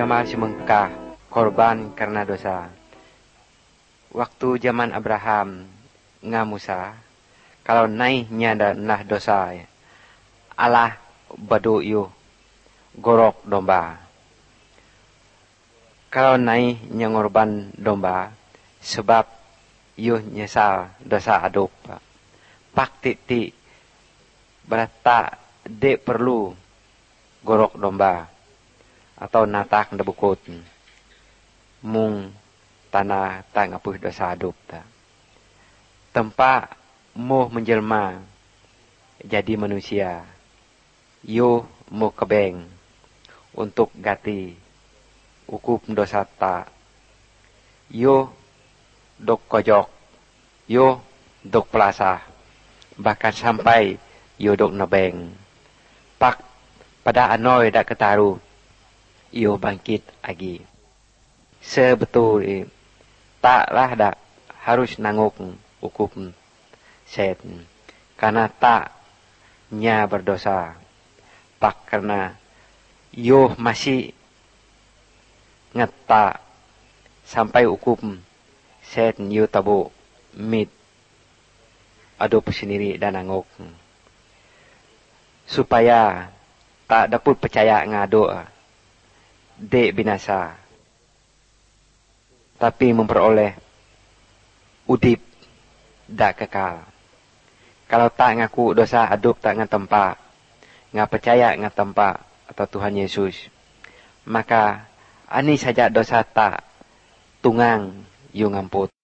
ngamal semengkah korban karena dosa. Waktu zaman Abraham ngamusa, kalau naiknya nah dosa, Allah badu yu gorok domba. Kalau naiknya ngorban domba, sebab yu nyesal dosa aduk. Pak titi berata de perlu gorok domba atau natak ndebukut mung tanah tak ngapuh dosa aduk ta. Tempat muh menjelma jadi manusia, yo muh kebeng untuk gati ukup dosa ta. Yo dok kojok, yo dok pelasah, bahkan sampai yo dok nebeng. Pak pada anoy dak ketaru, yo bangkit lagi. Sebetul taklah dak harus nanguk ukup set, karena taknya berdosa. Pak karena yo masih ngeta sampai ukup set yo tabu mit adup sendiri dan nanguk, supaya tak dapat percaya ngado dek binasa, tapi memperoleh udip dak kekal. Kalau tak ngaku dosa adup tak ngatempa, nggak percaya ngatempa atau Tuhan Yesus, maka ani saja dosa tak tunggang yu ngamput.